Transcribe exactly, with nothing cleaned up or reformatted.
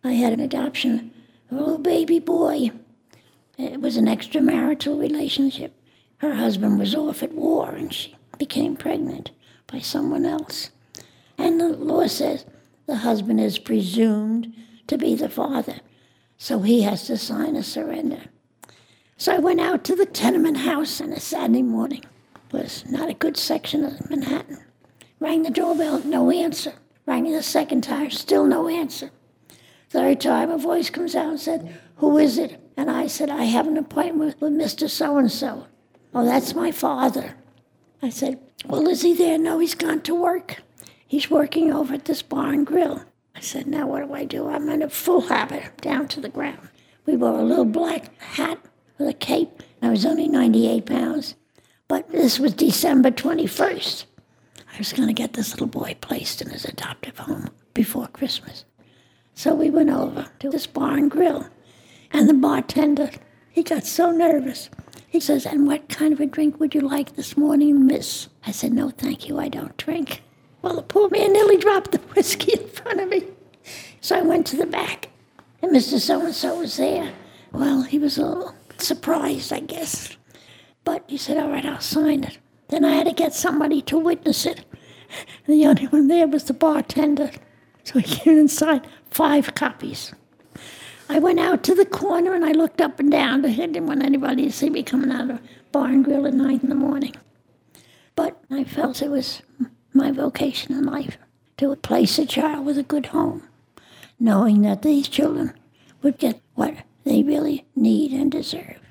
I had an adoption of a little baby boy. It was an extramarital relationship. Her husband was off at war, and she became pregnant by someone else. And the law says the husband is presumed to be the father, so he has to sign a surrender. So I went out to the tenement house on a Saturday morning. It was not a good section of Manhattan. Rang the doorbell, no answer. Rang the second time, still no answer. Third time, a voice comes out and said, "Who is it?" And I said, "I have an appointment with Mister So-and-so. "Oh, that's my father." I said, "Well, is he there?" "No, he's gone to work. He's working over at this bar and grill." I said, "Now what do I do?" I'm in a full habit, down to the ground. We wore a little black hat with a cape. I was only ninety-eight pounds. But this was December twenty-first. I was going to get this little boy placed in his adoptive home before Christmas. So we went over to this bar and grill. And the bartender, he got so nervous. He says, "And what kind of a drink would you like this morning, miss?" I said, "No, thank you, I don't drink." Well, the poor man nearly dropped the whiskey in front of me. So I went to the back, and Mister So-and-so was there. Well, he was a little surprised, I guess. But he said, "All right, I'll sign it." Then I had to get somebody to witness it. And the only one there was the bartender. So he came and signed five copies. I went out to the corner and I looked up and down. I didn't want anybody to see me coming out of a bar and grill at nine in the morning. But I felt it was my vocation in life to place a child with a good home, knowing that these children would get what they really need and deserve.